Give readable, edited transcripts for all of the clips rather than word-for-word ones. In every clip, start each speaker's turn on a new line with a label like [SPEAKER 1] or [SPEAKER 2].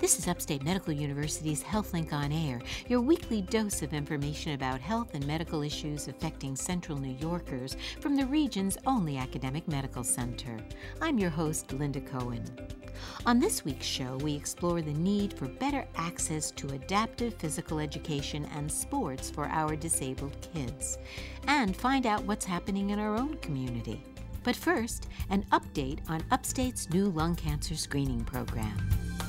[SPEAKER 1] This is Upstate Medical University's HealthLink on Air, your weekly dose of information about health and medical issues affecting Central New Yorkers from the region's only academic medical center. I'm your host, Linda Cohen. On this week's show, we explore the need for better access to adaptive physical education and sports for our disabled kids, and find out what's happening in our own community. But first, an update on Upstate's new lung cancer screening program.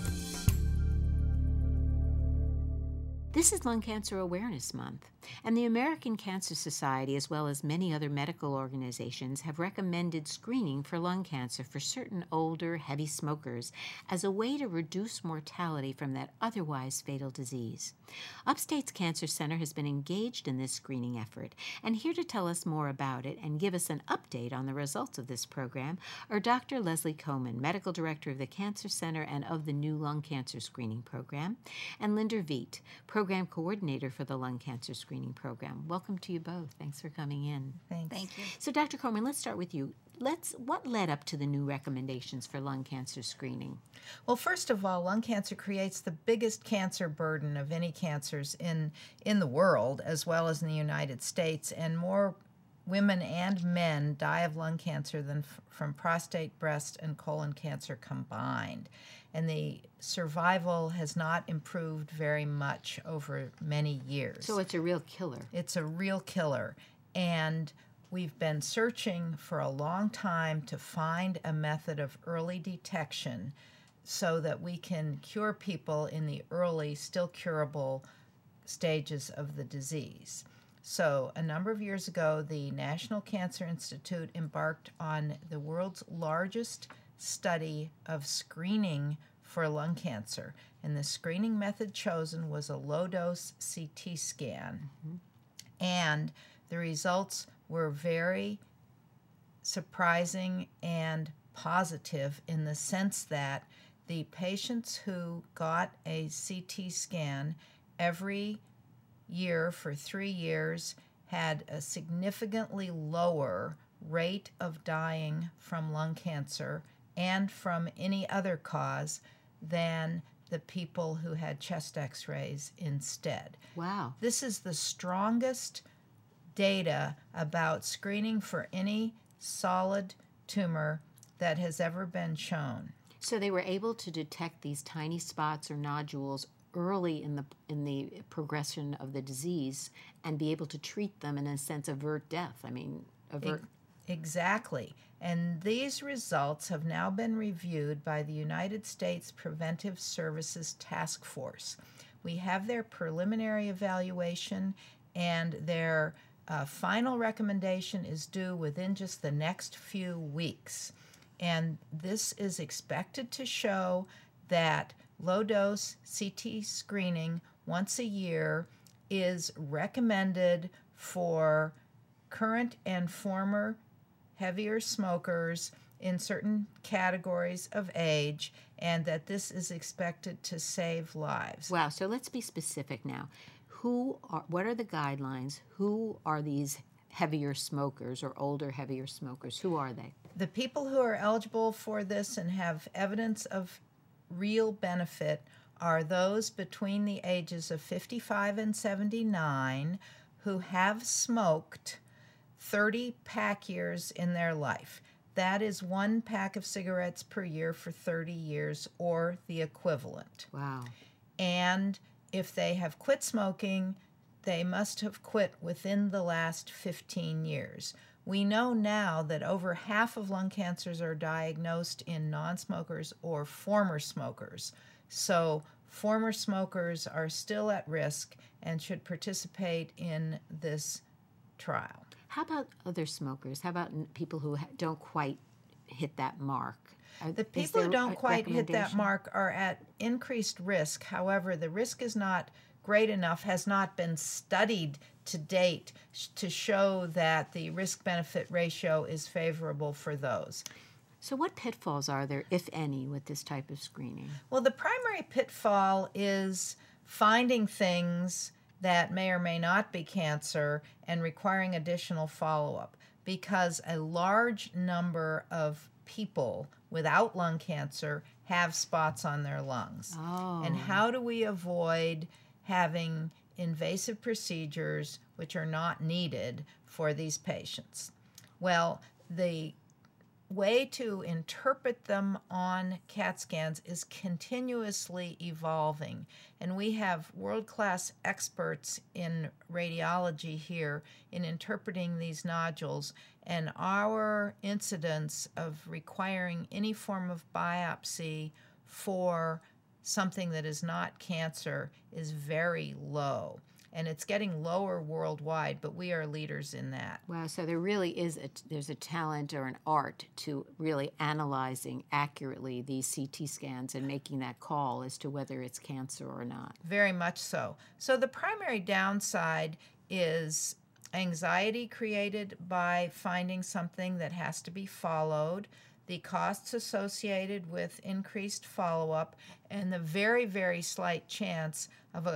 [SPEAKER 1] This is Lung Cancer Awareness Month, and the American Cancer Society, as well as many other medical organizations, have recommended screening for lung cancer for certain older, heavy smokers as a way to reduce mortality from that otherwise fatal disease. Upstate's Cancer Center has been engaged in this screening effort, and here to tell us more about it and give us an update on the results of this program are Dr. Leslie Coman, Medical Director of the Cancer Center and of the new lung cancer screening program, and Linda Viet, Program Coordinator for the Lung Cancer Screening Program. Welcome to you both. Thanks for coming in.
[SPEAKER 2] Thanks.
[SPEAKER 3] Thank you.
[SPEAKER 1] So, Dr. Coman, let's start with you. What led up to the new recommendations for lung cancer screening?
[SPEAKER 2] Well, first of all, lung cancer creates the biggest cancer burden of any cancers in the world, as well as in the United States, and more women and men die of lung cancer than from prostate, breast, and colon cancer combined. And the survival has not improved very much over many years.
[SPEAKER 1] So it's a real killer.
[SPEAKER 2] It's a real killer. And we've been searching for a long time to find a method of early detection so that we can cure people in the early, still curable stages of the disease. So a number of years ago, the National Cancer Institute embarked on the world's largest study of screening for lung cancer. And the screening method chosen was a low-dose CT scan. And the results were very surprising and positive in the sense that the patients who got a CT scan every year for 3 years had a significantly lower rate of dying from lung cancer and from any other cause than the people who had chest x-rays instead.
[SPEAKER 1] Wow.
[SPEAKER 2] This is the strongest data about screening for any solid tumor that has ever been shown.
[SPEAKER 1] So they were able to detect these tiny spots or nodules early in the progression of the disease and be able to treat them, in a sense, avert death.
[SPEAKER 2] Exactly. And these results have now been reviewed by the United States Preventive Services Task Force. We have their preliminary evaluation, and their final recommendation is due within just the next few weeks. And this is expected to show that low-dose CT screening once a year is recommended for current and former heavier smokers in certain categories of age, and that this is expected to save lives.
[SPEAKER 1] Wow, so let's be specific now. What are the guidelines? Who are these heavier smokers or older heavier smokers? Who are they?
[SPEAKER 2] The people who are eligible for this and have evidence of real benefit are those between the ages of 55 and 79 who have smoked 30 pack years in their life. That is 1 pack of cigarettes per year for 30 years or the equivalent.
[SPEAKER 1] Wow.
[SPEAKER 2] And if they have quit smoking, they must have quit within the last 15 years. We know now that over half of lung cancers are diagnosed in non-smokers or former smokers. So former smokers are still at risk and should participate in this trial.
[SPEAKER 1] How about other smokers? How about people who don't quite hit that mark?
[SPEAKER 2] The people who don't quite hit that mark are at increased risk. However, the risk is not great enough, has not been studied to date to show that the risk-benefit ratio is favorable for those.
[SPEAKER 1] So what pitfalls are there, if any, with this type of screening?
[SPEAKER 2] Well, the primary pitfall is finding things that may or may not be cancer and requiring additional follow-up, because a large number of people without lung cancer have spots on their lungs.
[SPEAKER 1] Oh.
[SPEAKER 2] And how do we avoid having invasive procedures which are not needed for these patients? Well, the way to interpret them on CAT scans is continuously evolving. And we have world-class experts in radiology here in interpreting these nodules. And our incidence of requiring any form of biopsy for something that is not cancer is very low. And it's getting lower worldwide, but we are leaders in that.
[SPEAKER 1] Wow, so there really is there's a talent or an art to really analyzing accurately these CT scans and making that call as to whether it's cancer or not.
[SPEAKER 2] Very much so. So the primary downside is anxiety created by finding something that has to be followed, the costs associated with increased follow-up, and the very, very slight chance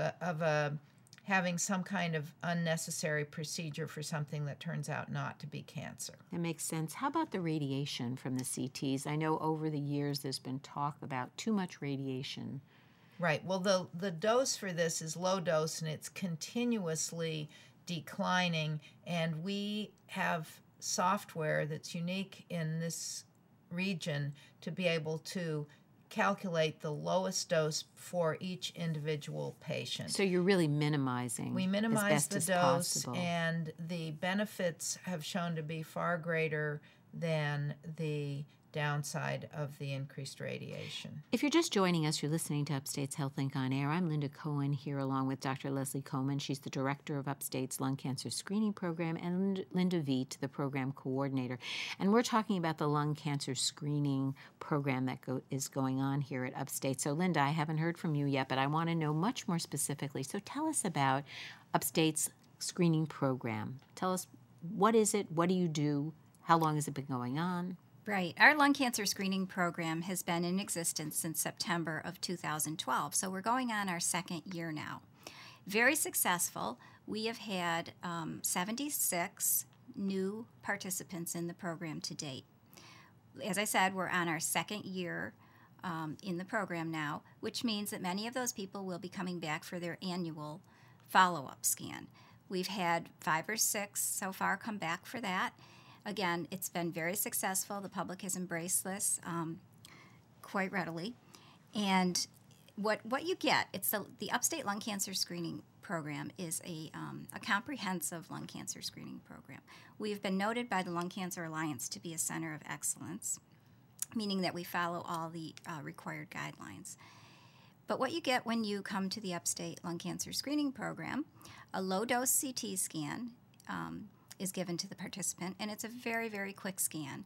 [SPEAKER 2] of having some kind of unnecessary procedure for something that turns out not to be cancer.
[SPEAKER 1] That makes sense. How about the radiation from the CTs? I know over the years there's been talk about too much radiation.
[SPEAKER 2] Right. Well, the dose for this is low dose, and it's continuously declining, and we have software that's unique in this region to be able to calculate the lowest dose for each individual patient.
[SPEAKER 1] So you're really minimizing.
[SPEAKER 2] We minimize the
[SPEAKER 1] as
[SPEAKER 2] dose,
[SPEAKER 1] possible.
[SPEAKER 2] and the benefits have shown to be far greater than the downside of the increased radiation.
[SPEAKER 1] If you're just joining us, you're listening to Upstate's HealthLink on Air. I'm Linda Cohen here along with Dr. Leslie Coleman. She's the director of Upstate's Lung Cancer Screening Program, and Linda Viet, the program coordinator. And we're talking about the lung cancer screening program that is going on here at Upstate. So, Linda, I haven't heard from you yet, but I want to know much more specifically. So tell us about Upstate's screening program. Tell us, what is it? What do you do? How long has it been going on?
[SPEAKER 3] Right. Our lung cancer screening program has been in existence since September of 2012, so we're going on our second year now. Very successful. We have had 76 new participants in the program to date. As I said, we're on our second year in the program now, which means that many of those people will be coming back for their annual follow-up scan. We've had 5 or 6 so far come back for that. Again, it's been very successful. The public has embraced this quite readily. And what you get, it's the Upstate Lung Cancer Screening Program is a comprehensive lung cancer screening program. We've been noted by the Lung Cancer Alliance to be a center of excellence, meaning that we follow all the required guidelines. But what you get when you come to the Upstate Lung Cancer Screening Program, a low-dose CT scan is given to the participant, and it's a very, very quick scan,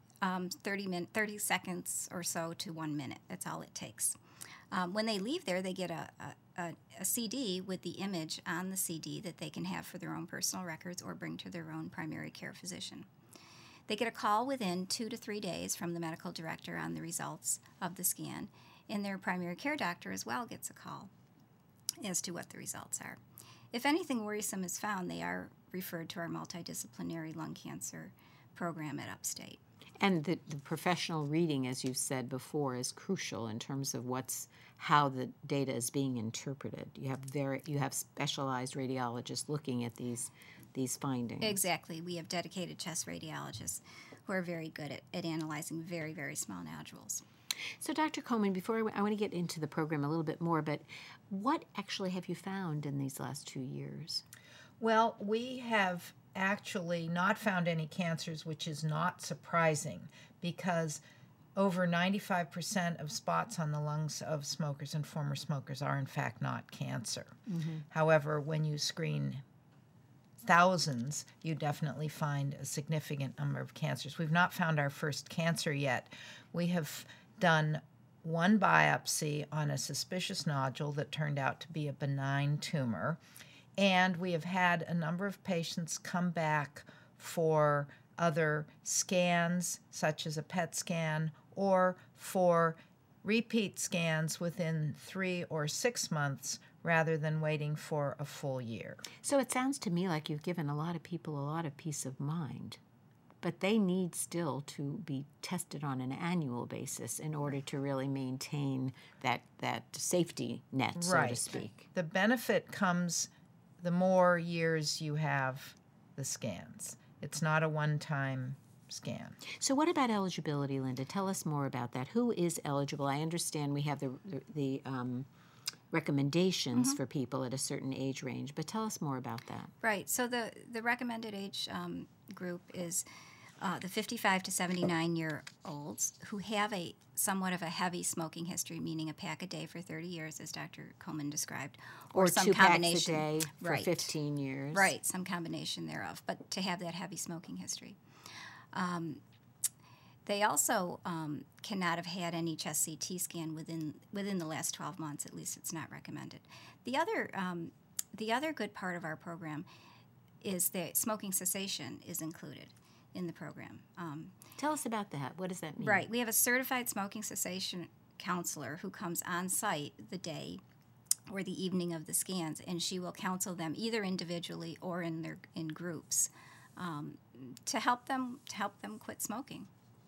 [SPEAKER 3] 30 seconds or so to 1 minute. That's all it takes. When they leave there, they get a CD with the image on the CD that they can have for their own personal records or bring to their own primary care physician. They get a call within 2 to 3 days from the medical director on the results of the scan, and their primary care doctor as well gets a call as to what the results are. If anything worrisome is found, they are referred to our multidisciplinary lung cancer program at Upstate.
[SPEAKER 1] And the professional reading, as you said before, is crucial in terms of how the data is being interpreted. You have specialized radiologists looking at these findings.
[SPEAKER 3] Exactly. We have dedicated chest radiologists who are very good at analyzing very, very small nodules.
[SPEAKER 1] So, Dr. Coleman, before I want to get into the program a little bit more, but what actually have you found in these last 2 years?
[SPEAKER 2] Well, we have actually not found any cancers, which is not surprising because over 95% of spots on the lungs of smokers and former smokers are in fact not cancer. Mm-hmm. However, when you screen thousands, you definitely find a significant number of cancers. We've not found our first cancer yet. We have done one biopsy on a suspicious nodule that turned out to be a benign tumor. And we have had a number of patients come back for other scans, such as a PET scan, or for repeat scans within 3 or 6 months rather than waiting for a full year.
[SPEAKER 1] So it sounds to me like you've given a lot of people a lot of peace of mind but they need still to be tested on an annual basis in order to really maintain that safety net, so to speak.
[SPEAKER 2] The benefit comes the more years you have the scans. It's not a one-time scan.
[SPEAKER 1] So what about eligibility, Linda? Tell us more about that. Who is eligible? I understand we have the recommendations for people at a certain age range, but tell us more about that.
[SPEAKER 3] Right. So the recommended age group is the 55 to 79-year-olds who have a somewhat of a heavy smoking history, meaning a pack a day for 30 years, as Dr. Coleman described,
[SPEAKER 1] Or
[SPEAKER 3] some
[SPEAKER 1] 2
[SPEAKER 3] combination.
[SPEAKER 1] packs a day for 15 years.
[SPEAKER 3] Right, some combination thereof, but to have that heavy smoking history. They also cannot have had any chest CT scan within the last 12 months. At least it's not recommended. The other good part of our program is that smoking cessation is included in the program.
[SPEAKER 1] Tell us about that. What does that mean?
[SPEAKER 3] Right. We have a certified smoking cessation counselor who comes on site the day or the evening of the scans, and she will counsel them either individually or in groups to help them quit smoking.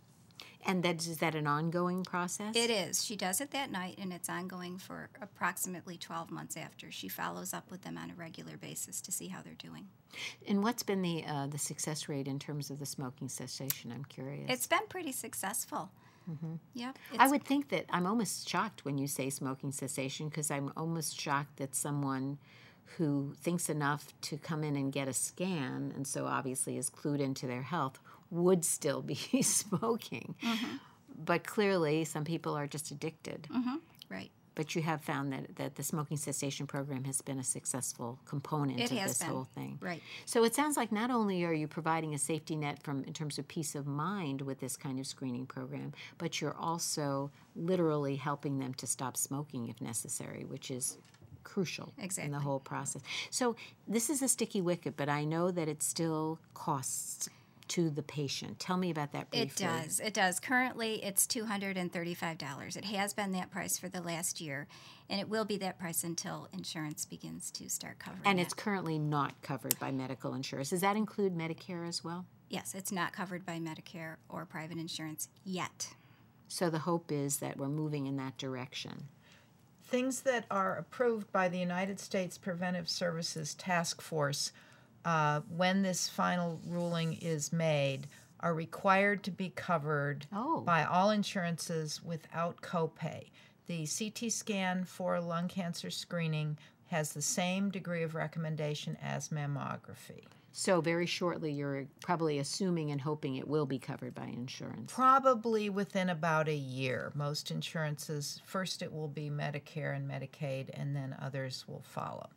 [SPEAKER 1] And is that an ongoing process?
[SPEAKER 3] It is. She does it that night, and it's ongoing for approximately 12 months after. She follows up with them on a regular basis to see how they're doing.
[SPEAKER 1] And what's been the success rate in terms of the smoking cessation? I'm curious.
[SPEAKER 3] It's been pretty successful. Mm-hmm. Yep.
[SPEAKER 1] I would think that I'm almost shocked when you say smoking cessation, because I'm almost shocked that someone who thinks enough to come in and get a scan, and so obviously is clued into their health, would still be smoking. Mm-hmm. But clearly, some people are just addicted.
[SPEAKER 3] Mm-hmm. Right.
[SPEAKER 1] But you have found that the smoking cessation program has been a successful component of this whole thing.
[SPEAKER 3] Right.
[SPEAKER 1] So it sounds like not only are you providing a safety net in terms of peace of mind with this kind of screening program, but you're also literally helping them to stop smoking if necessary, which is crucial in the whole process. So this is a sticky wicket, but I know that it still costs to the patient. Tell me about that briefly.
[SPEAKER 3] It does. Currently, it's $235. It has been that price for the last year, and it will be that price until insurance begins to start covering it.
[SPEAKER 1] And it's currently not covered by medical insurance. Does that include Medicare as well?
[SPEAKER 3] Yes, it's not covered by Medicare or private insurance yet.
[SPEAKER 1] So the hope is that we're moving in that direction.
[SPEAKER 2] Things that are approved by the United States Preventive Services Task Force when this final ruling is made, are required to be covered by all insurances without copay. The CT scan for lung cancer screening has the same degree of recommendation as mammography.
[SPEAKER 1] So very shortly, you're probably assuming and hoping it will be covered by insurance.
[SPEAKER 2] Probably within about a year. Most insurances, first it will be Medicare and Medicaid, and then others will follow.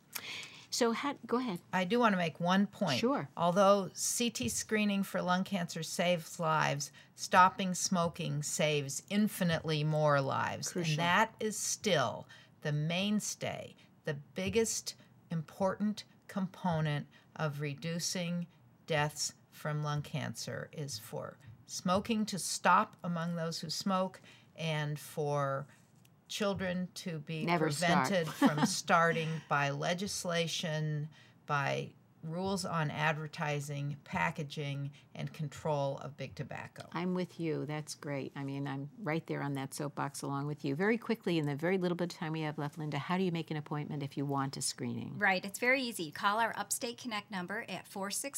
[SPEAKER 1] So go ahead.
[SPEAKER 2] I do want to make one point.
[SPEAKER 1] Sure.
[SPEAKER 2] Although CT screening for lung cancer saves lives, stopping smoking saves infinitely more lives.
[SPEAKER 1] Crucial.
[SPEAKER 2] And that is still the mainstay, the biggest important component of reducing deaths from lung cancer is for smoking to stop among those who smoke and for children to be prevented from starting by legislation, by rules on advertising, packaging, and control of big tobacco.
[SPEAKER 1] I'm with you. That's great. I mean, I'm right there on that soapbox along with you. Very quickly, in the very little bit of time we have left, Linda, how do you make an appointment if you want a screening?
[SPEAKER 3] Right. It's very easy. Call our Upstate Connect number at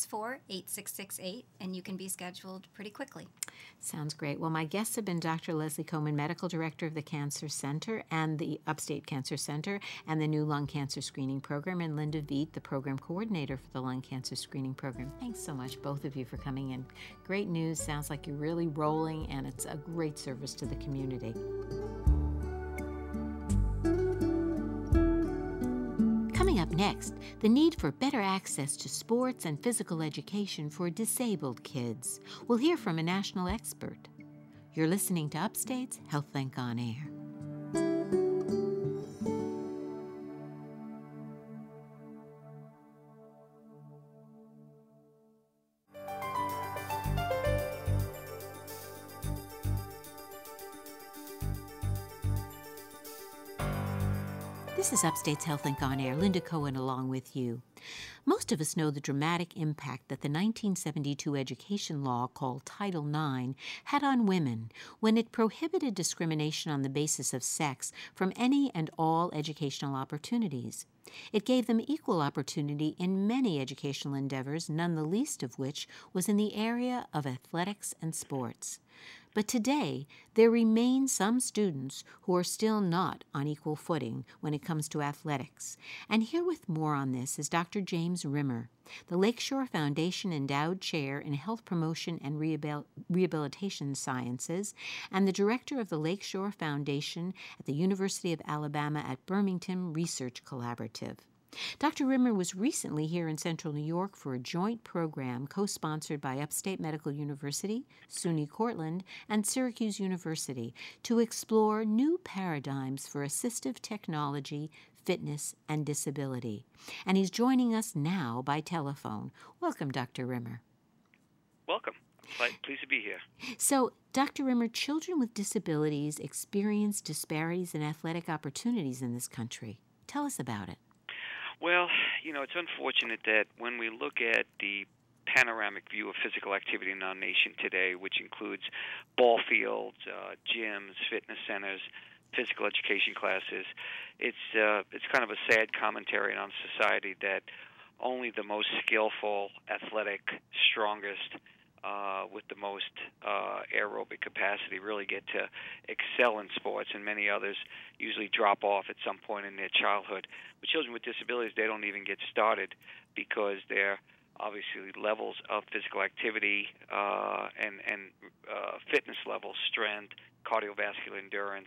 [SPEAKER 3] 464-8668, and you can be scheduled pretty quickly.
[SPEAKER 1] Sounds great. Well, my guests have been Dr. Leslie Coleman, Medical Director of the Cancer Center and the Upstate Cancer Center and the new Lung Cancer Screening Program, and Linda Veet, the Program Coordinator for the Lung Cancer Screening Program. Thanks so much, both of you, for coming in. Great news. Sounds like you're really rolling, and it's a great service to the community. Coming up next, the need for better access to sports and physical education for disabled kids. We'll hear from a national expert. You're listening to Upstate's HealthLink on Air. This is Upstate's HealthLink on Air. Linda Cohen along with you. Most Most of us know the dramatic impact that the 1972 education law called Title IX had on women when it prohibited discrimination on the basis of sex from any and all educational opportunities. It gave them equal opportunity in many educational endeavors, none the least of which was in the area of athletics and sports. But today, there remain some students who are still not on equal footing when it comes to athletics. And here with more on this is Dr. James Rimmer, the Lakeshore Foundation Endowed Chair in Health Promotion and Rehabilitation Sciences and the Director of the Lakeshore Foundation at the University of Alabama at Birmingham Research Collaborative. Dr. Rimmer was recently here in Central New York for a joint program co-sponsored by Upstate Medical University, SUNY Cortland, and Syracuse University to explore new paradigms for assistive technology, fitness, and disability. And he's joining us now by telephone. Welcome, Dr. Rimmer.
[SPEAKER 4] Welcome. Pleased to be here.
[SPEAKER 1] So, Dr. Rimmer, children with disabilities experience disparities in athletic opportunities in this country. Tell us about it.
[SPEAKER 4] Well, it's unfortunate that when we look at the panoramic view of physical activity in our nation today, which includes ball fields, gyms, fitness centers, physical education classes, it's kind of a sad commentary on society that only the most skillful, athletic, strongest, with the most aerobic capacity really get to excel in sports, and many others usually drop off at some point in their childhood. But children with disabilities, they don't even get started because their obviously levels of physical activity and fitness levels, strength, cardiovascular endurance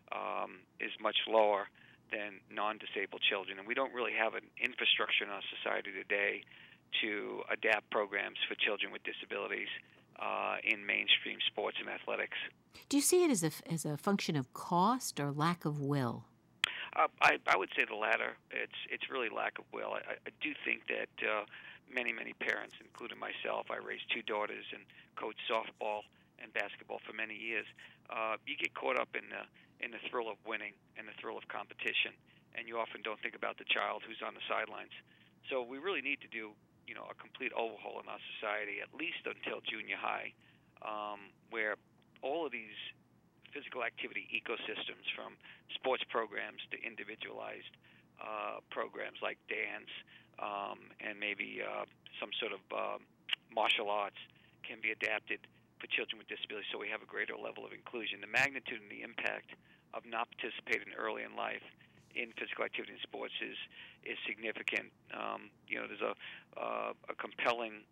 [SPEAKER 4] is much lower than non-disabled children. And we don't really have an infrastructure in our society today to adapt programs for children with disabilities in mainstream sports and athletics.
[SPEAKER 1] Do you see it as a function of cost or lack of will?
[SPEAKER 4] I would say the latter. It's really lack of will. I do think that many parents, including myself, I raised two daughters and coached softball and basketball for many years. You get caught up in the thrill of winning and the thrill of competition, and you often don't think about the child who's on the sidelines. So we really need to do a complete overhaul in our society, at least until junior high, where all of these physical activity ecosystems, from sports programs to individualized programs like dance and maybe some sort of martial arts, can be adapted for children with disabilities so we have a greater level of inclusion. The magnitude and the impact of not participating early in life in physical activity and sports is significant. There's a compelling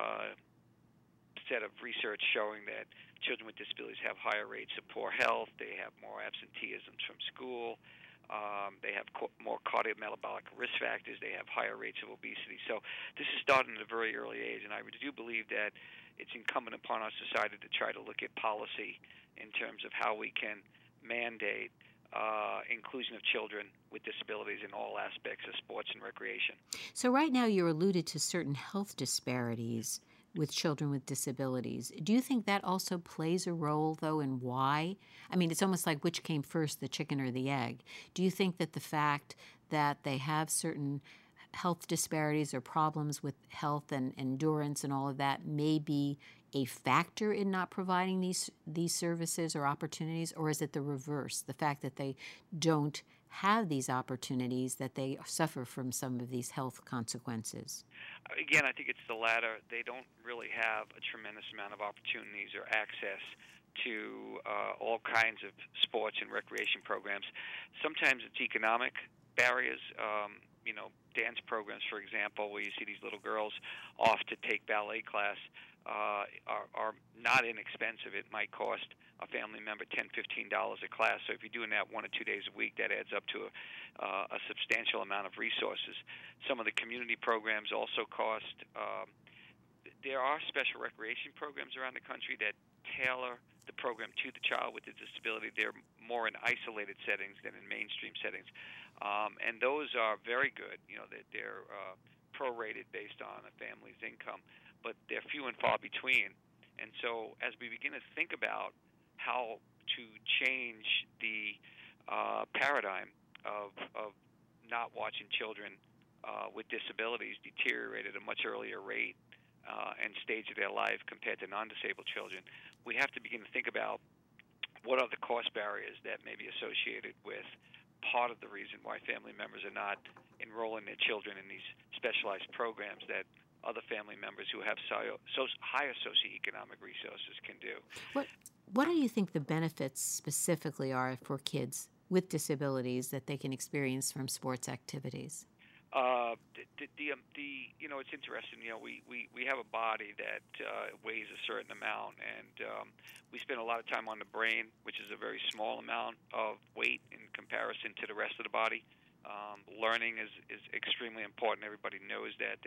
[SPEAKER 4] set of research showing that children with disabilities have higher rates of poor health, they have more absenteeism from school, they have more cardiometabolic risk factors, they have higher rates of obesity. So this is starting at a very early age, and I do believe that it's incumbent upon our society to try to look at policy in terms of how we can mandate inclusion of children with disabilities in all aspects of sports and recreation.
[SPEAKER 1] So right now you alluded to certain health disparities with children with disabilities. Do you think that also plays a role, though, in why? I mean, it's almost like which came first, the chicken or the egg. Do you think that the fact that they have certain health disparities or problems with health and endurance and all of that may be a factor in not providing these services or opportunities, or is it the reverse, the fact that they don't have these opportunities, that they suffer from some of these health consequences?
[SPEAKER 4] Again, I think it's the latter. They don't really have a tremendous amount of opportunities or access to all kinds of sports and recreation programs. Sometimes it's economic barriers. Dance programs, for example, where you see these little girls off to take ballet class, are not inexpensive. It might cost a family member $10, $15 a class. So if you're doing that 1 or 2 days a week, that adds up to a substantial amount of resources. Some of the community programs also cost. There are special recreation programs around the country that tailor the program to the child with a disability. They're more in isolated settings than in mainstream settings. And those are very good. They're prorated based on a family's income, but they're few and far between. And so as we begin to think about how to change the paradigm of not watching children with disabilities deteriorate at a much earlier rate and stage of their life compared to non-disabled children, we have to begin to think about what are the cost barriers that may be associated with part of the reason why family members are not enrolling their children in these specialized programs that other family members who have higher socioeconomic resources can do.
[SPEAKER 1] What do you think the benefits specifically are for kids with disabilities that they can experience from sports activities?
[SPEAKER 4] It's interesting. We have a body that weighs a certain amount, and we spend a lot of time on the brain, which is a very small amount of weight in comparison to the rest of the body. Learning is extremely important. Everybody knows that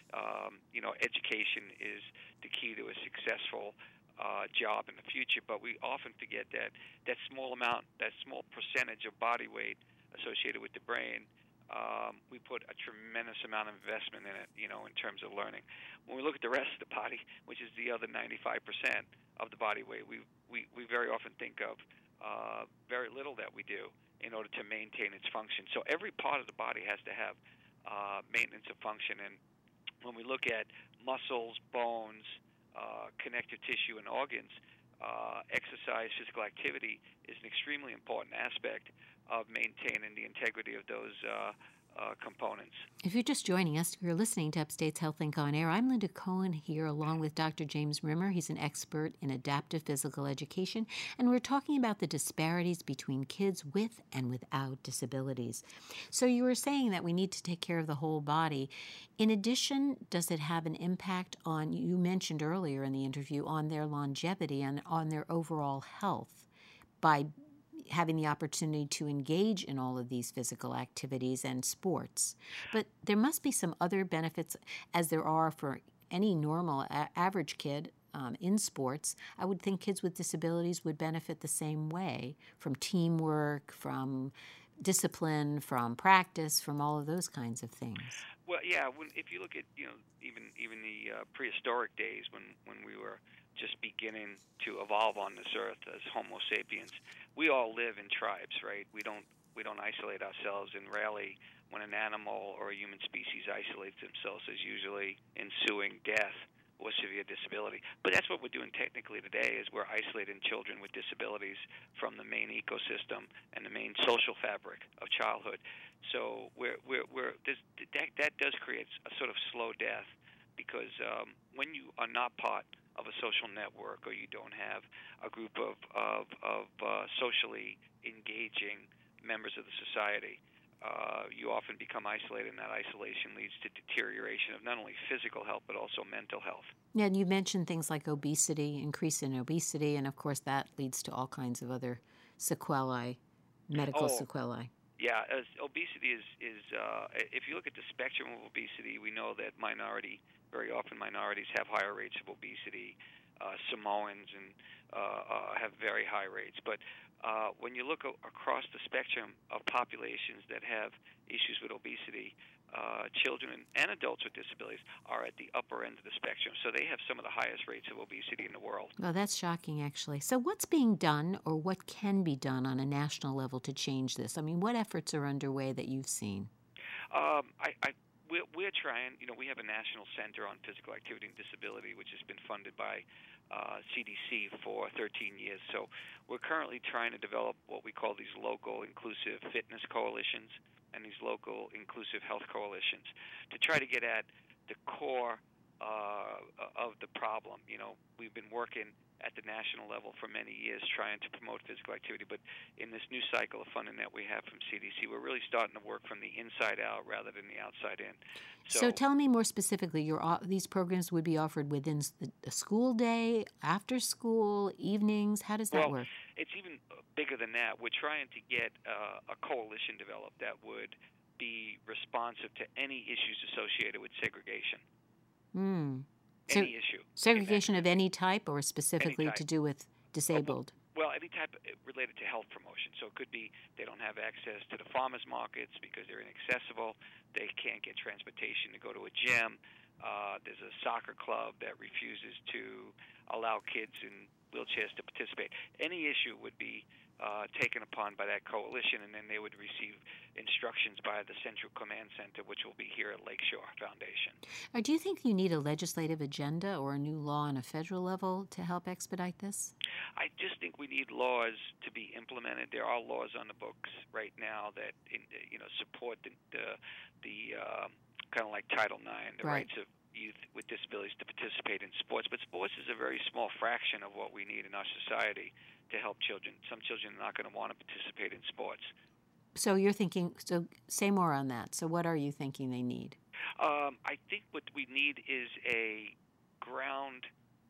[SPEAKER 4] education is the key to a successful job in the future. But we often forget that small percentage of body weight associated with the brain. We put a tremendous amount of investment in it, in terms of learning. When we look at the rest of the body, which is the other 95% of the body weight, we very often think of very little that we do in order to maintain its function. So every part of the body has to have maintenance of function. And when we look at muscles, bones, connective tissue, and organs, exercise, physical activity is an extremely important aspect of maintaining the integrity of those components.
[SPEAKER 1] If you're just joining us, you're listening to Upstate's HealthLink On Air. I'm Linda Cohen here along with Dr. James Rimmer. He's an expert in adaptive physical education, and we're talking about the disparities between kids with and without disabilities. So you were saying that we need to take care of the whole body. In addition, does it have an impact on, you mentioned earlier in the interview, on their longevity and on their overall health by having the opportunity to engage in all of these physical activities and sports? But there must be some other benefits, as there are for any normal average kid in sports. I would think kids with disabilities would benefit the same way from teamwork, from discipline, from practice, from all of those kinds of things.
[SPEAKER 4] Well, yeah. If you look at even the prehistoric days when we were just beginning to evolve on this earth as Homo sapiens, we all live in tribes, right? We don't isolate ourselves, and rarely when an animal or a human species isolates themselves is usually ensuing death or severe disability. But that's what we're doing technically today, is we're isolating children with disabilities from the main ecosystem and the main social fabric of childhood. So that does create a sort of slow death, because when you are not part of a social network, or you don't have a group of socially engaging members of the society, you often become isolated, and that isolation leads to deterioration of not only physical health but also mental health.
[SPEAKER 1] Yeah, and you mentioned things like obesity, increase in obesity, and of course that leads to all kinds of other sequelae, medical sequelae.
[SPEAKER 4] Yeah, obesity is if you look at the spectrum of obesity, we know that very often minorities have higher rates of obesity. Samoans have very high rates. But when you look across the spectrum of populations that have issues with obesity, children and adults with disabilities are at the upper end of the spectrum. So they have some of the highest rates of obesity in the world.
[SPEAKER 1] Well, that's shocking, actually. So what's being done, or what can be done on a national level to change this? I mean, what efforts are underway that you've seen?
[SPEAKER 4] We're trying. We have a National Center on Physical Activity and Disability, which has been funded by CDC for 13 years. So we're currently trying to develop what we call these local inclusive fitness coalitions and these local inclusive health coalitions to try to get at the core of the problem. We've been working at the national level for many years trying to promote physical activity, but in this new cycle of funding that we have from CDC, we're really starting to work from the inside out rather than the outside in.
[SPEAKER 1] So tell me more specifically, these programs would be offered within the school day, after school, evenings? How does that work?
[SPEAKER 4] It's even bigger than that. We're trying to get a coalition developed that would be responsive to any issues associated with segregation. Any issue.
[SPEAKER 1] Segregation of any type, or specifically to do with disabled?
[SPEAKER 4] Well, any type related to health promotion. So it could be they don't have access to the farmers markets because they're inaccessible. They can't get transportation to go to a gym. There's a soccer club that refuses to allow kids in wheelchairs to participate. Any issue would be taken upon by that coalition, and then they would receive instructions by the Central Command Center, which will be here at Lakeshore Foundation.
[SPEAKER 1] Or do you think you need a legislative agenda or a new law on a federal level to help expedite this?
[SPEAKER 4] I just think we need laws to be implemented. There are laws on the books right now that support the kind of like Title IX, the
[SPEAKER 1] Right.
[SPEAKER 4] rights of youth with disabilities to participate in sports. But sports is a very small fraction of what we need in our society to help children. Some children are not going to want to participate in sports.
[SPEAKER 1] So you're thinking, so say more on that. So what are you thinking they need?
[SPEAKER 4] I think what we need is a ground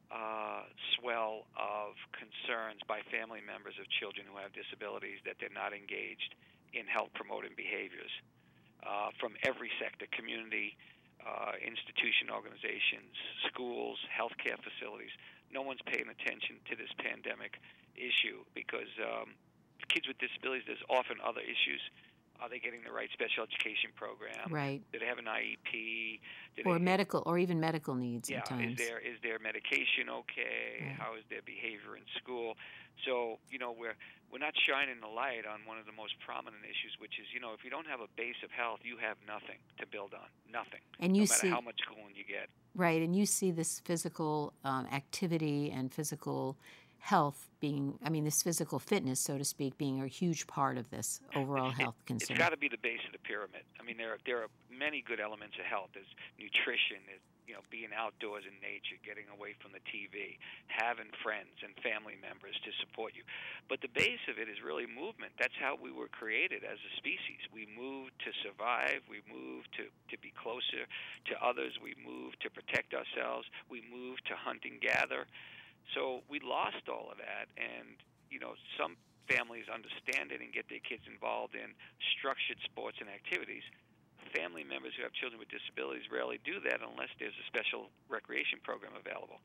[SPEAKER 4] swell of concerns by family members of children who have disabilities that they're not engaged in health-promoting behaviors from every sector, community, institution, organizations, schools, healthcare facilities. No one's paying attention to this pandemic issue because kids with disabilities, there's often other issues. Are they getting the right special education program?
[SPEAKER 1] Right.
[SPEAKER 4] Do they have an IEP?
[SPEAKER 1] Or medical, or even medical needs
[SPEAKER 4] yeah,
[SPEAKER 1] at times.
[SPEAKER 4] Is their medication okay?
[SPEAKER 1] Right.
[SPEAKER 4] How is their behavior in school? So, we're not shining the light on one of the most prominent issues, which is, if you don't have a base of health, you have nothing to build on. Nothing.
[SPEAKER 1] And
[SPEAKER 4] no
[SPEAKER 1] you
[SPEAKER 4] matter
[SPEAKER 1] see,
[SPEAKER 4] how much schooling you get.
[SPEAKER 1] right, and you see this physical activity and physical health being, this physical fitness, so to speak, being a huge part of this overall health concern.
[SPEAKER 4] It's got to be the base of the pyramid. There are many good elements of health. There's nutrition, there's, being outdoors in nature, getting away from the TV, having friends and family members to support you. But the base of it is really movement. That's how we were created as a species. We moved to survive. We moved to be closer to others. We moved to protect ourselves. We moved to hunt and gather. So we lost all of that, and some families understand it and get their kids involved in structured sports and activities. Family members who have children with disabilities rarely do that unless there's a special recreation program available.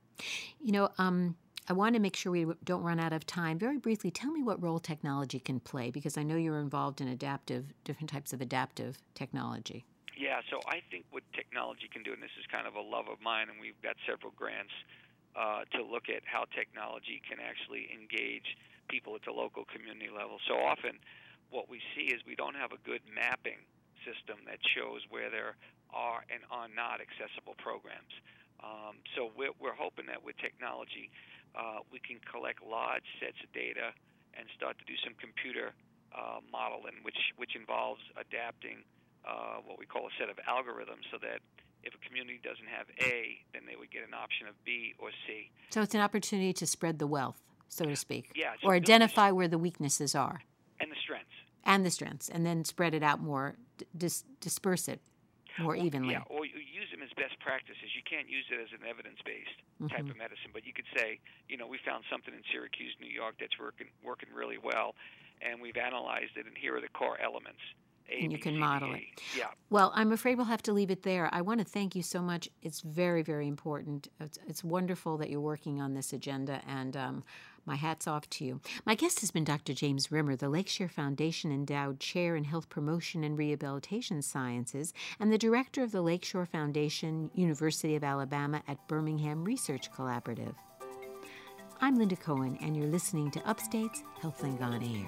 [SPEAKER 1] I want to make sure we don't run out of time. Very briefly, tell me what role technology can play, because I know you're involved in different types of adaptive technology.
[SPEAKER 4] Yeah, so I think what technology can do, and this is kind of a love of mine, and we've got several grants to look at how technology can actually engage people at the local community level. So often what we see is we don't have a good mapping system that shows where there are and are not accessible programs. So we're hoping that with technology we can collect large sets of data and start to do some computer modeling, which involves adapting what we call a set of algorithms so that if a community doesn't have A, then they would get an option of B or C.
[SPEAKER 1] So it's an opportunity to spread the wealth, so to speak,
[SPEAKER 4] yeah,
[SPEAKER 1] or identify where the weaknesses are.
[SPEAKER 4] And the strengths.
[SPEAKER 1] And then spread it out more, disperse it more evenly.
[SPEAKER 4] Yeah, or you use them as best practices. You can't use it as an evidence-based type of medicine, but you could say, we found something in Syracuse, New York that's working really well, and we've analyzed it, and here are the core elements.
[SPEAKER 1] And you can model it.
[SPEAKER 4] Yeah.
[SPEAKER 1] Well, I'm afraid we'll have to leave it there. I want to thank you so much. It's very, very important. It's wonderful that you're working on this agenda, and my hat's off to you. My guest has been Dr. James Rimmer, the Lakeshore Foundation Endowed Chair in Health Promotion and Rehabilitation Sciences, and the Director of the Lakeshore Foundation, University of Alabama at Birmingham Research Collaborative. I'm Linda Cohen, and you're listening to Upstate's HealthLink on Air.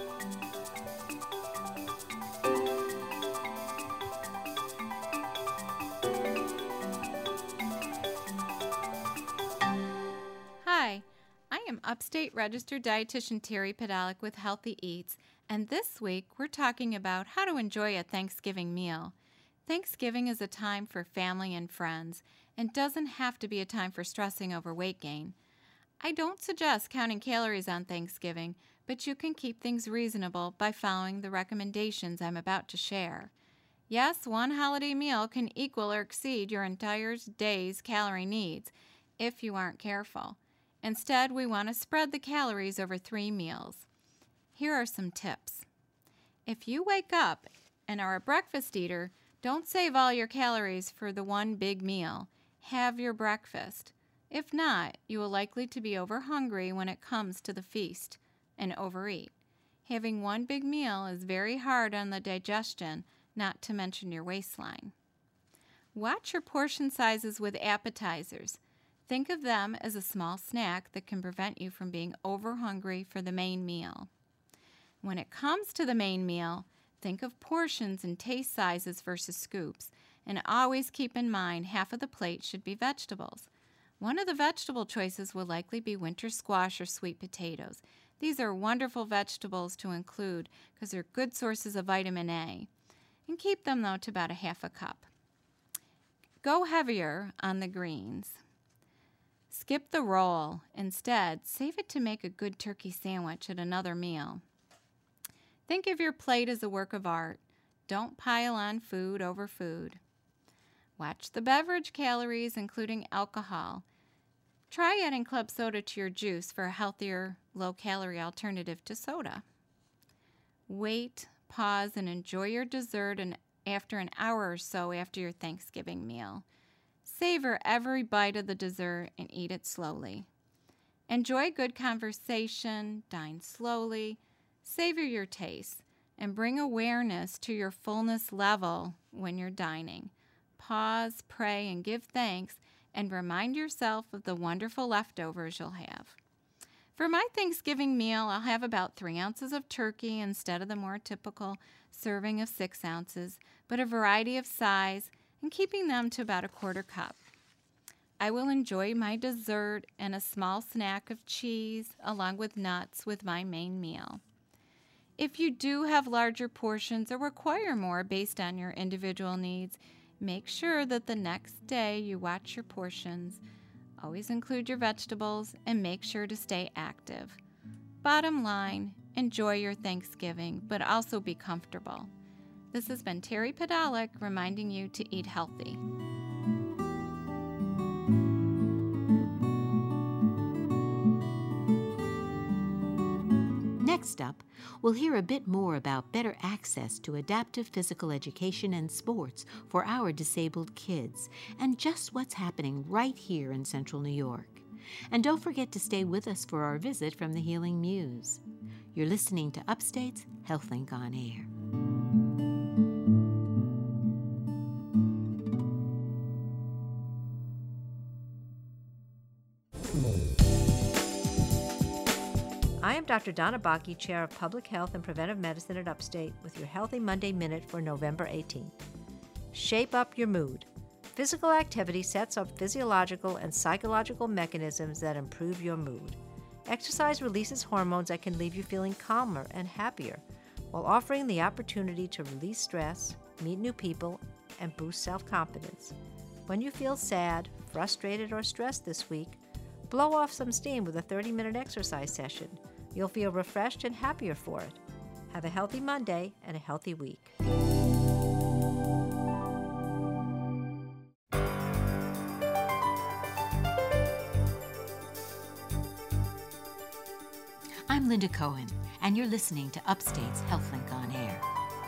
[SPEAKER 5] Hi, I am Upstate Registered Dietitian Terry Podolak with Healthy Eats, and this week we're talking about how to enjoy a Thanksgiving meal. Thanksgiving is a time for family and friends, and doesn't have to be a time for stressing over weight gain. I don't suggest counting calories on Thanksgiving, but you can keep things reasonable by following the recommendations I'm about to share. Yes, one holiday meal can equal or exceed your entire day's calorie needs if you aren't careful. Instead, we want to spread the calories over 3 meals. Here are some tips. If you wake up and are a breakfast eater, don't save all your calories for the one big meal. Have your breakfast. If not, you will likely to be over-hungry when it comes to the feast and overeat. Having one big meal is very hard on the digestion, not to mention your waistline. Watch your portion sizes with appetizers. Think of them as a small snack that can prevent you from being over-hungry for the main meal. When it comes to the main meal, think of portions and taste sizes versus scoops, and always keep in mind half of the plate should be vegetables. One of the vegetable choices will likely be winter squash or sweet potatoes. These are wonderful vegetables to include because they're good sources of vitamin A. And keep them, though, to about a half a cup. Go heavier on the greens. Skip the roll. Instead, save it to make a good turkey sandwich at another meal. Think of your plate as a work of art. Don't pile on food over food. Watch the beverage calories, including alcohol. Try adding club soda to your juice for a healthier, low-calorie alternative to soda. Wait, pause, and enjoy your dessert after an hour or so after your Thanksgiving meal. Savor every bite of the dessert and eat it slowly. Enjoy good conversation, dine slowly, savor your taste, and bring awareness to your fullness level when you're dining. Pause, pray, and give thanks, and remind yourself of the wonderful leftovers you'll have. For my Thanksgiving meal, I'll have about 3 ounces of turkey instead of the more typical serving of 6 ounces, but a variety of size, and keeping them to about a quarter cup. I will enjoy my dessert and a small snack of cheese along with nuts with my main meal. If you do have larger portions or require more based on your individual needs, make sure that the next day you watch your portions. Always include your vegetables and make sure to stay active. Bottom line, enjoy your Thanksgiving, but also be comfortable. This has been Terry Podolak reminding you to eat healthy.
[SPEAKER 1] Next up, we'll hear a bit more about better access to adaptive physical education and sports for our disabled kids, and just what's happening right here in Central New York. And don't forget to stay with us for our visit from the Healing Muse. You're listening to Upstate's HealthLink on Air.
[SPEAKER 6] I am Dr. Donna Bakke, Chair of Public Health and Preventive Medicine at Upstate, with your Healthy Monday Minute for November 18th. Shape up your mood. Physical activity sets up physiological and psychological mechanisms that improve your mood. Exercise releases hormones that can leave you feeling calmer and happier, while offering the opportunity to release stress, meet new people, and boost self-confidence. When you feel sad, frustrated, or stressed this week, blow off some steam with a 30-minute exercise session. You'll feel refreshed and happier for it. Have a healthy Monday and a healthy week.
[SPEAKER 1] I'm Linda Cohen, and you're listening to Upstate's HealthLink on Air.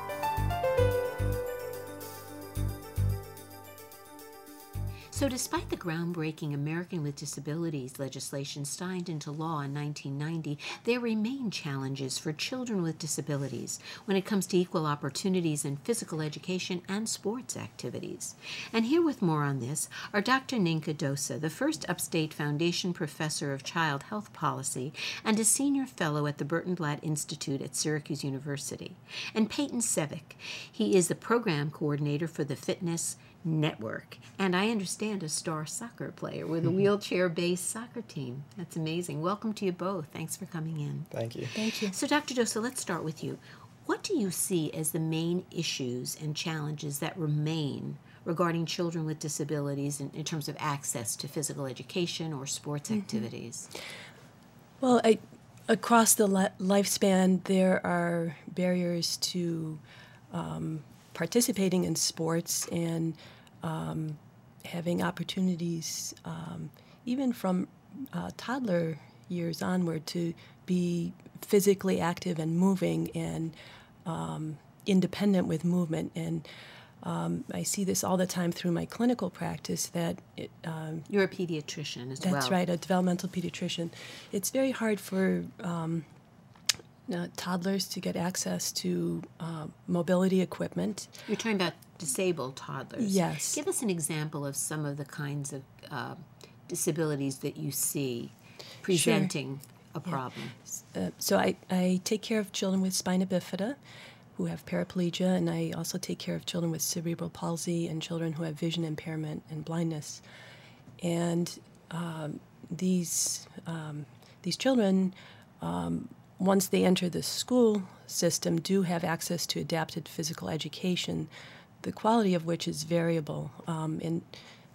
[SPEAKER 1] So despite the groundbreaking American with Disabilities legislation signed into law in 1990, there remain challenges for children with disabilities when it comes to equal opportunities in physical education and sports activities. And here with more on this are Dr. Ninka Dosa, the first Upstate Foundation Professor of Child Health Policy and a Senior Fellow at the Burton Blatt Institute at Syracuse University, and Peyton Sevick. He is the Program Coordinator for the Fitness Network, and I understand a star soccer player with a wheelchair-based soccer team. That's amazing. Welcome to you both. Thanks for coming in.
[SPEAKER 7] Thank you.
[SPEAKER 2] Thank you.
[SPEAKER 1] So, Dr. Dosa, let's start with you. What do you see as the main issues and challenges that remain regarding children with disabilities in terms of access to physical education or sports activities?
[SPEAKER 8] Well, across the lifespan, there are barriers to participating in sports and having opportunities, even from toddler years onward, to be physically active and moving and independent with movement. And I see this all the time through my clinical practice that
[SPEAKER 1] You're a pediatrician as well.
[SPEAKER 8] That's right, a developmental pediatrician. It's very hard for toddlers to get access to mobility equipment.
[SPEAKER 1] You're talking about disabled toddlers.
[SPEAKER 8] Yes.
[SPEAKER 1] Give us an example of some of the kinds of disabilities that you see presenting a problem.
[SPEAKER 8] So I take care of children with spina bifida who have paraplegia, and I also take care of children with cerebral palsy and children who have vision impairment and blindness. And these children, once they enter the school system, do have access to adapted physical education, the quality of which is variable. And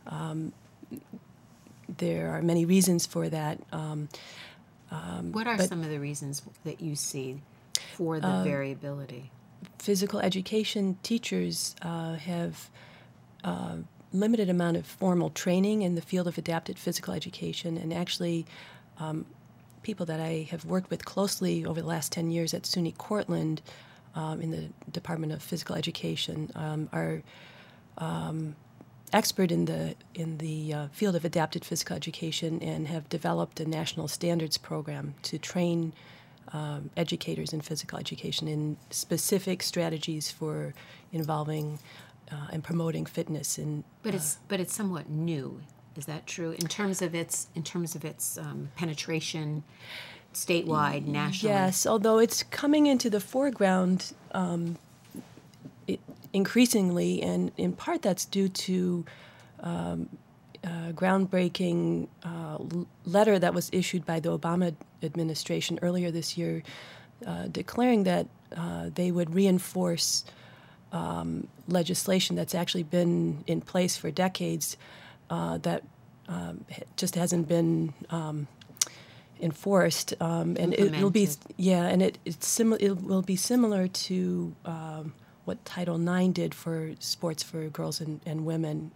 [SPEAKER 8] there are many reasons for that.
[SPEAKER 1] What are some of the reasons that you see for the variability?
[SPEAKER 8] Physical education teachers have limited amount of formal training in the field of adapted physical education, and actually people that I have worked with closely over the last 10 years at SUNY Cortland in the Department of Physical Education are expert in the field of adapted physical education and have developed a national standards program to train educators in physical education in specific strategies for involving and promoting fitness.
[SPEAKER 1] But it's somewhat new. Is that true in terms of its penetration, statewide, nationally?
[SPEAKER 8] Yes, although it's coming into the foreground increasingly, and in part that's due to a groundbreaking letter that was issued by the Obama administration earlier this year, declaring that they would reinforce legislation that's actually been in place for decades that just hasn't been enforced, and it will be it will be similar to what Title IX did for sports for girls and women.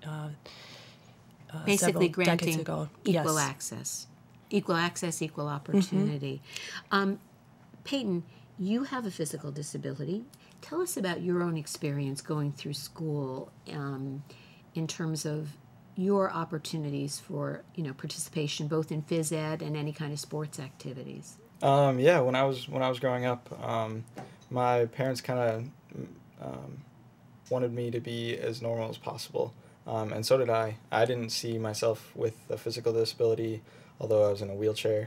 [SPEAKER 1] Basically,
[SPEAKER 8] several decades
[SPEAKER 1] granting
[SPEAKER 8] ago.
[SPEAKER 1] equal
[SPEAKER 8] Yes.
[SPEAKER 1] access, equal opportunity. Peyton, you have a physical disability. Tell us about your own experience going through school in terms of your opportunities for participation both in phys ed and any kind of sports activities.
[SPEAKER 7] Yeah, when I was growing up, my parents kind of wanted me to be as normal as possible, and so did I. I didn't see myself with a physical disability, although I was in a wheelchair.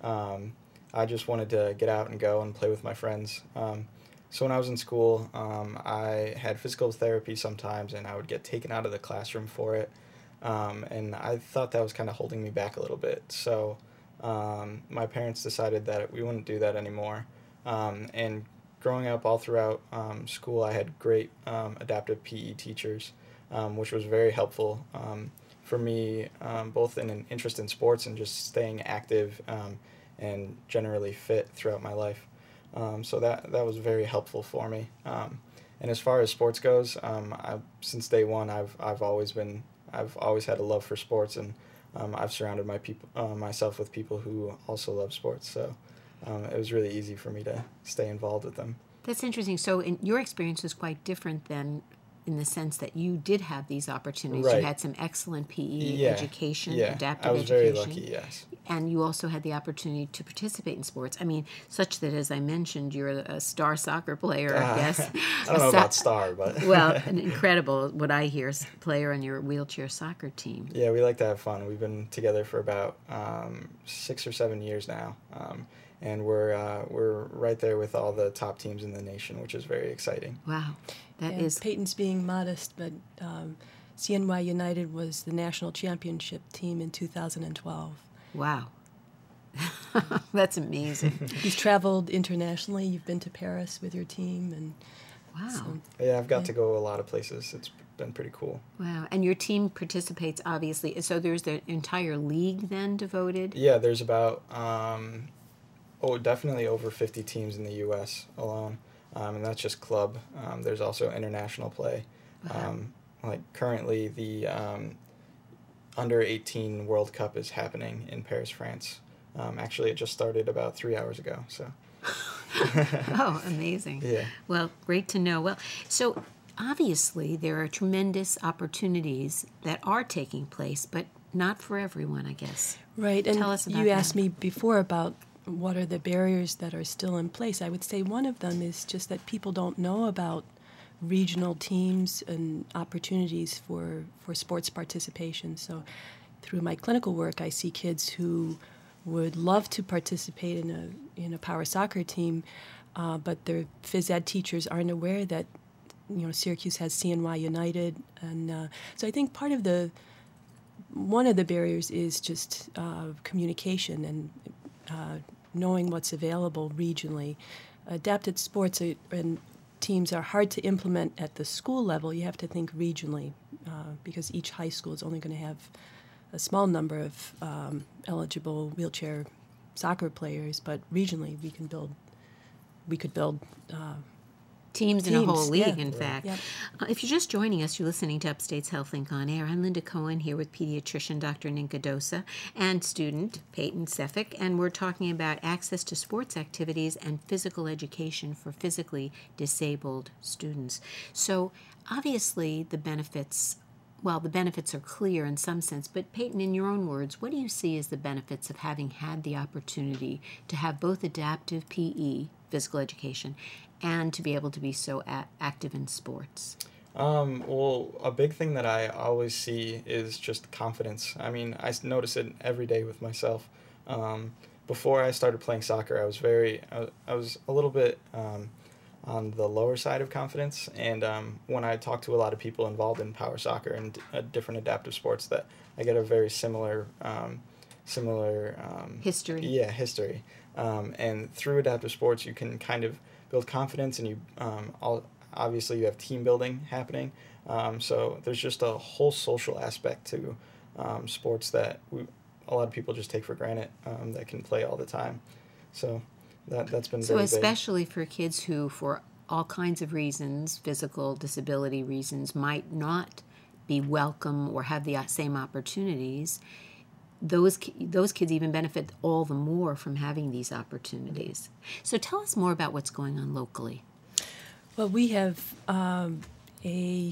[SPEAKER 7] I just wanted to get out and go and play with my friends. So when I was in school, I had physical therapy sometimes, and I would get taken out of the classroom for it. And I thought that was kind of holding me back a little bit. So my parents decided that we wouldn't do that anymore. And growing up all throughout school, I had great adaptive PE teachers, which was very helpful for me, both in an interest in sports and just staying active and generally fit throughout my life. So that was very helpful for me. And as far as sports goes, since day one, I've always had a love for sports, and I've surrounded myself with people who also love sports. So it was really easy for me to stay involved with them.
[SPEAKER 1] That's interesting. So your experience was quite different than in the sense that you did have these opportunities.
[SPEAKER 7] Right.
[SPEAKER 1] You had some excellent PE education, adaptive
[SPEAKER 7] I was
[SPEAKER 1] education.
[SPEAKER 7] very lucky, yes.
[SPEAKER 1] And you also had the opportunity to participate in sports. I mean, such that, as I mentioned, you're a star soccer player, I guess.
[SPEAKER 7] I don't know about star, but...
[SPEAKER 1] Well, an incredible, what I hear, player on your wheelchair soccer team.
[SPEAKER 7] Yeah, we like to have fun. We've been together for about 6 or 7 years now. And we're right there with all the top teams in the nation, which is very exciting.
[SPEAKER 1] Wow.
[SPEAKER 8] And Peyton's being modest, but CNY United was the national championship team in 2012.
[SPEAKER 1] Wow. That's amazing.
[SPEAKER 8] You've traveled internationally. You've been to Paris with your team. And
[SPEAKER 1] wow.
[SPEAKER 8] So,
[SPEAKER 7] yeah, I've got to go a lot of places. It's been pretty cool.
[SPEAKER 1] Wow. And your team participates, obviously. So there's the entire league then devoted?
[SPEAKER 7] Yeah, there's about, definitely over 50 teams in the U.S. alone. And that's just club. There's also international play.
[SPEAKER 1] Wow.
[SPEAKER 7] Like currently the under 18 World Cup is happening in Paris, France. Actually, it just started about 3 hours ago. So.
[SPEAKER 1] Oh, amazing.
[SPEAKER 7] Yeah.
[SPEAKER 1] Well, great to know. Well, so obviously there are tremendous opportunities that are taking place, but not for everyone, I guess.
[SPEAKER 8] Right. And
[SPEAKER 1] tell us about
[SPEAKER 8] you asked me before about what are the barriers that are still in place. I would say one of them is just that people don't know about regional teams and opportunities for sports participation. So through my clinical work, I see kids who would love to participate in a power soccer team, but their phys ed teachers aren't aware that Syracuse has CNY United, and so I think one of the barriers is just communication and knowing what's available regionally. Adapted sports and teams are hard to implement at the school level. You have to think regionally because each high school is only going to have a small number of eligible wheelchair soccer players, but regionally we could build
[SPEAKER 1] teams in a whole league,
[SPEAKER 8] yeah.
[SPEAKER 1] in fact.
[SPEAKER 8] Yep.
[SPEAKER 1] If you're just joining us, you're listening to Upstate's HealthLink on Air. I'm Linda Cohen here with pediatrician Dr. Ninka Dosa and student Peyton Sefik, and we're talking about access to sports activities and physical education for physically disabled students. So obviously the benefits are clear in some sense, but Peyton, in your own words, what do you see as the benefits of having had the opportunity to have both adaptive PE, physical education, and to be able to be so active in sports?
[SPEAKER 7] Well, a big thing that I always see is just confidence. I mean, I notice it every day with myself. Before I started playing soccer, I was a little bit on the lower side of confidence, and when I talk to a lot of people involved in power soccer and different adaptive sports, that I get a very similar
[SPEAKER 1] history.
[SPEAKER 7] Yeah, history. And through adaptive sports, you can kind of build confidence, and you obviously you have team building happening. So there's just a whole social aspect to sports that a lot of people just take for granted that can play all the time. So that's been very big.
[SPEAKER 1] So especially for kids who, for all kinds of reasons, physical disability reasons, might not be welcome or have the same opportunities, those kids even benefit all the more from having these opportunities. So tell us more about what's going on locally.
[SPEAKER 8] Well, we have a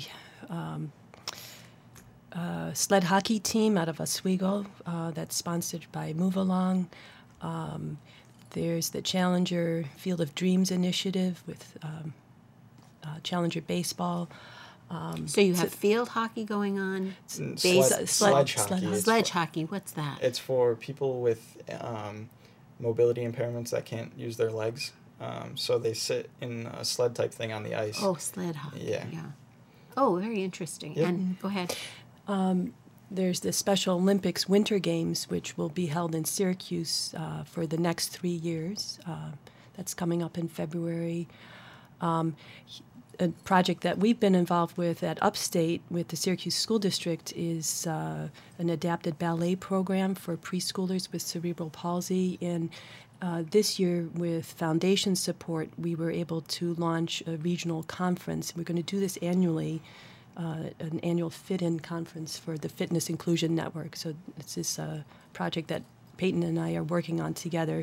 [SPEAKER 8] sled hockey team out of Oswego that's sponsored by Move Along. There's the Challenger Field of Dreams initiative with Challenger Baseball.
[SPEAKER 1] So you have field hockey going on?
[SPEAKER 7] Sledge hockey.
[SPEAKER 1] Sledge hockey, what's that?
[SPEAKER 7] It's for people with mobility impairments that can't use their legs. So they sit in a sled type thing on the ice.
[SPEAKER 1] Oh, sled hockey.
[SPEAKER 7] Yeah.
[SPEAKER 1] Oh, very interesting.
[SPEAKER 7] Yep.
[SPEAKER 1] And go ahead.
[SPEAKER 8] There's the Special Olympics Winter Games, which will be held in Syracuse for the next 3 years. That's coming up in February. A project that we've been involved with at Upstate with the Syracuse School District is an adapted ballet program for preschoolers with cerebral palsy. And this year, with foundation support, we were able to launch a regional conference. We're going to do this annually, an annual fit-in conference for the Fitness Inclusion Network. So this is a project that Peyton and I are working on together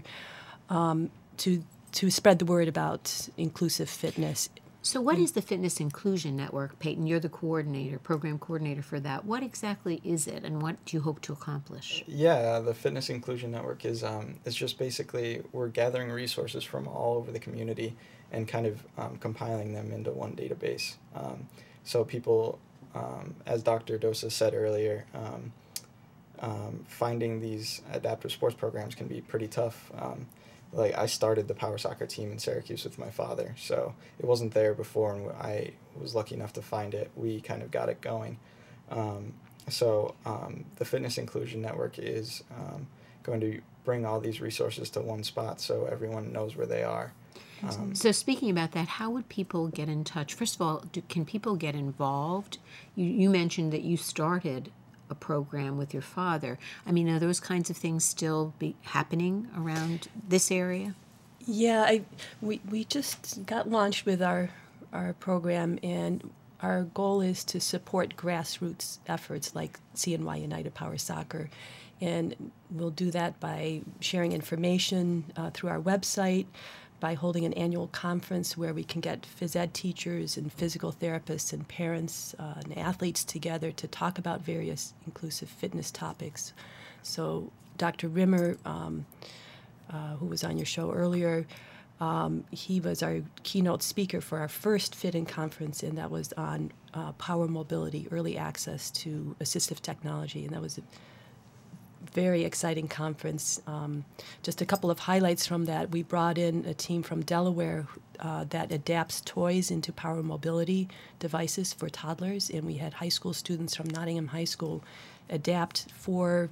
[SPEAKER 8] to spread the word about inclusive fitness.
[SPEAKER 1] So what is the Fitness Inclusion Network, Peyton? You're the program coordinator for that. What exactly is it, and what do you hope to accomplish?
[SPEAKER 7] Yeah, the Fitness Inclusion Network is it's just basically we're gathering resources from all over the community and kind of compiling them into one database. So people, as Dr. Dosa said earlier, finding these adaptive sports programs can be pretty tough. Like I started the power soccer team in Syracuse with my father, so it wasn't there before, and I was lucky enough to find it. We kind of got it going. So the Fitness Inclusion Network is going to bring all these resources to one spot so everyone knows where they are.
[SPEAKER 1] So speaking about that, how would people get in touch? First of all, can people get involved? You mentioned that you started a program with your father. I mean, are those kinds of things still happening around this area?
[SPEAKER 8] Yeah, we just got launched with our program, and our goal is to support grassroots efforts like CNY United Power Soccer. And we'll do that by sharing information through our website, by holding an annual conference where we can get phys ed teachers and physical therapists and parents and athletes together to talk about various inclusive fitness topics. So Dr. Rimmer, who was on your show earlier, He was our keynote speaker for our first Fit-In conference, and that was on power mobility, early access to assistive technology, and that was a very exciting conference. Just a couple of highlights from that. We brought in a team from Delaware that adapts toys into power mobility devices for toddlers, and we had high school students from Nottingham High School adapt 4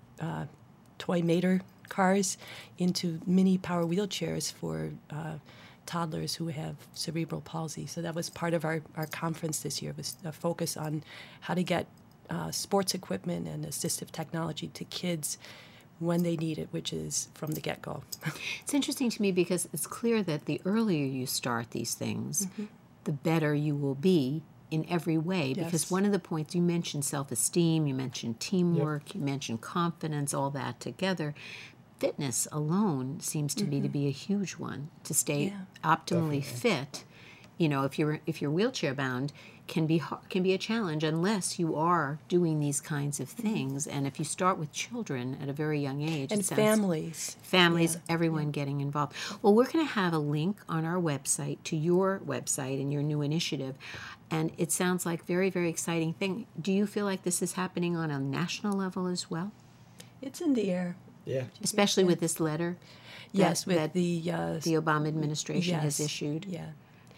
[SPEAKER 8] toy Mater cars into mini power wheelchairs for toddlers who have cerebral palsy. So that was part of our conference this year, was a focus on how to get sports equipment and assistive technology to kids when they need it, which is from the get-go.
[SPEAKER 1] It's interesting to me because it's clear that the earlier you start these things, the better you will be in every way.
[SPEAKER 8] Yes.
[SPEAKER 1] Because one of the points, you mentioned self-esteem, you mentioned teamwork, you mentioned confidence, all that together. Fitness alone seems to me to be a huge one. To stay optimally fit, you know, if you're wheelchair bound, can be a challenge unless you are doing these kinds of things. And if you start with children at a very young age,
[SPEAKER 8] And families.
[SPEAKER 1] Everyone getting involved. Well, we're going to have a link on our website to your website and your new initiative. And it sounds like very, very exciting thing. Do you feel like this is happening on a national level as well?
[SPEAKER 8] It's in the air.
[SPEAKER 7] Yeah.
[SPEAKER 1] Especially with this letter
[SPEAKER 8] Yes, with
[SPEAKER 1] that
[SPEAKER 8] the
[SPEAKER 1] Obama administration has issued.
[SPEAKER 8] Yeah.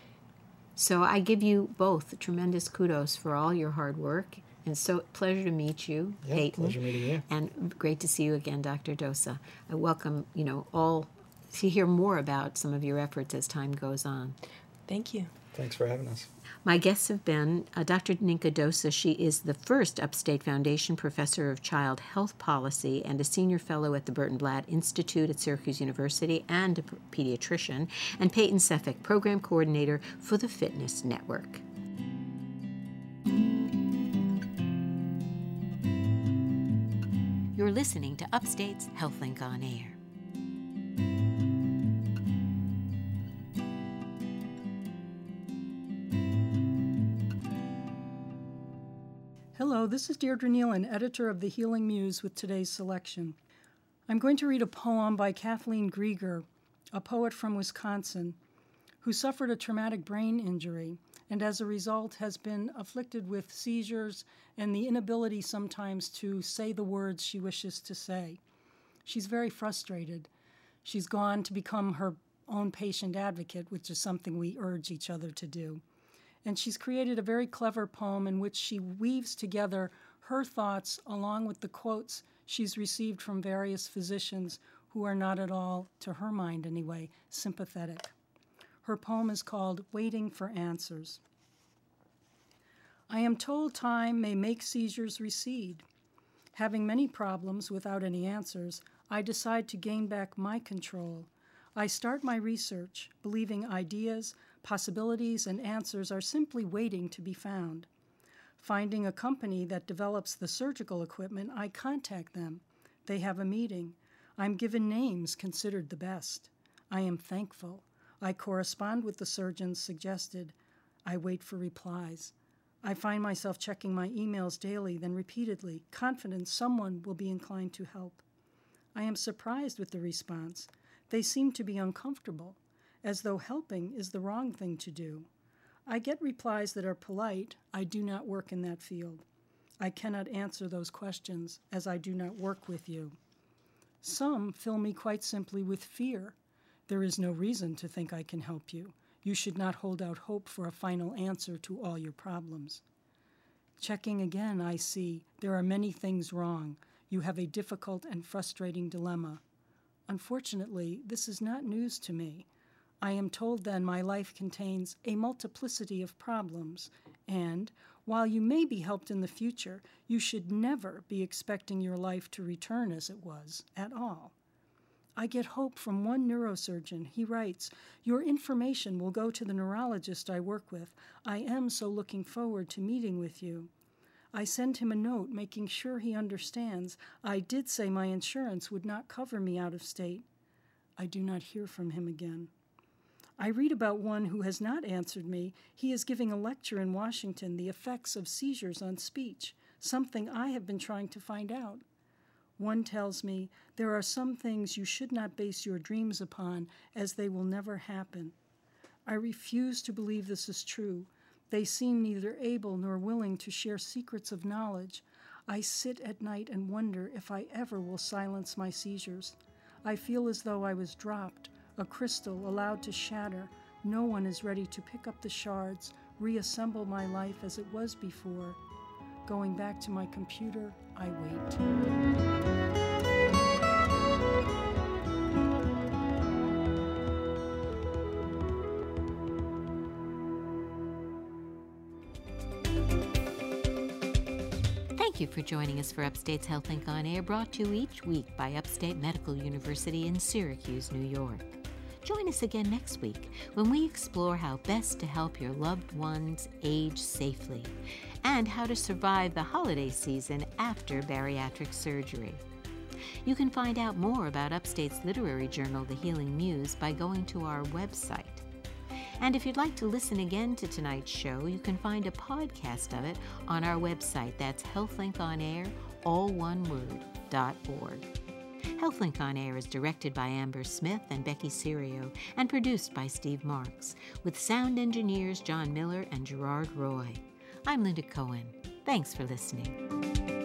[SPEAKER 1] So I give you both tremendous kudos for all your hard work. And so pleasure to meet you,
[SPEAKER 7] Yeah,
[SPEAKER 1] Peyton.
[SPEAKER 7] pleasure meeting you.
[SPEAKER 1] And great to see you again, Dr. Dosa. I welcome, all to hear more about some of your efforts as time goes on.
[SPEAKER 8] Thank you.
[SPEAKER 7] Thanks for having us.
[SPEAKER 1] My guests have been Dr. Ninka Dosa. She is the first Upstate Foundation Professor of Child Health Policy and a Senior Fellow at the Burton Blatt Institute at Syracuse University and a pediatrician, and Peyton Sefik, Program Coordinator for the Fitness Network. You're listening to Upstate's HealthLink on Air.
[SPEAKER 9] Hello, this is Deirdre Nealon, editor of The Healing Muse, with today's selection. I'm going to read a poem by Kathleen Grieger, a poet from Wisconsin, who suffered a traumatic brain injury and as a result has been afflicted with seizures and the inability sometimes to say the words she wishes to say. She's very frustrated. She's gone to become her own patient advocate, which is something we urge each other to do. And she's created a very clever poem in which she weaves together her thoughts along with the quotes she's received from various physicians who are not at all, to her mind anyway, sympathetic. Her poem is called Waiting for Answers. I am told time may make seizures recede. Having many problems without any answers, I decide to gain back my control. I start my research, believing ideas, possibilities, and answers are simply waiting to be found. Finding a company that develops the surgical equipment, I contact them. They have a meeting. I'm given names considered the best. I am thankful. I correspond with the surgeons suggested. I wait for replies. I find myself checking my emails daily, then repeatedly, confident someone will be inclined to help. I am surprised with the response. They seem to be uncomfortable, as though helping is the wrong thing to do. I get replies that are polite. I do not work in that field. I cannot answer those questions, as I do not work with you. Some fill me quite simply with fear. There is no reason to think I can help you. You should not hold out hope for a final answer to all your problems. Checking again, I see there are many things wrong. You have a difficult and frustrating dilemma. Unfortunately, this is not news to me. I am told then my life contains a multiplicity of problems, and while you may be helped in the future, you should never be expecting your life to return as it was at all. I get hope from one neurosurgeon. He writes, "Your information will go to the neurologist I work with. I am so looking forward to meeting with you." I send him a note making sure he understands. I did say my insurance would not cover me out of state. I do not hear from him again. I read about one who has not answered me. He is giving a lecture in Washington, The Effects of Seizures on Speech, something I have been trying to find out. One tells me, there are some things you should not base your dreams upon, as they will never happen. I refuse to believe this is true. They seem neither able nor willing to share secrets of knowledge. I sit at night and wonder if I ever will silence my seizures. I feel as though I was dropped, a crystal allowed to shatter. No one is ready to pick up the shards, reassemble my life as it was before. Going back to my computer, I wait.
[SPEAKER 1] Thank you for joining us for Upstate's HealthLink on Air, brought to you each week by Upstate Medical University in Syracuse, New York. Join us again next week when we explore how best to help your loved ones age safely and how to survive the holiday season after bariatric surgery. You can find out more about Upstate's literary journal, The Healing Muse, by going to our website. And if you'd like to listen again to tonight's show, you can find a podcast of it on our website. That's HealthLinkOnAir, all one word, .org. HealthLink on Air is directed by Amber Smith and Becky Serio and produced by Steve Marks, with sound engineers John Miller and Gerard Roy. I'm Linda Cohen. Thanks for listening.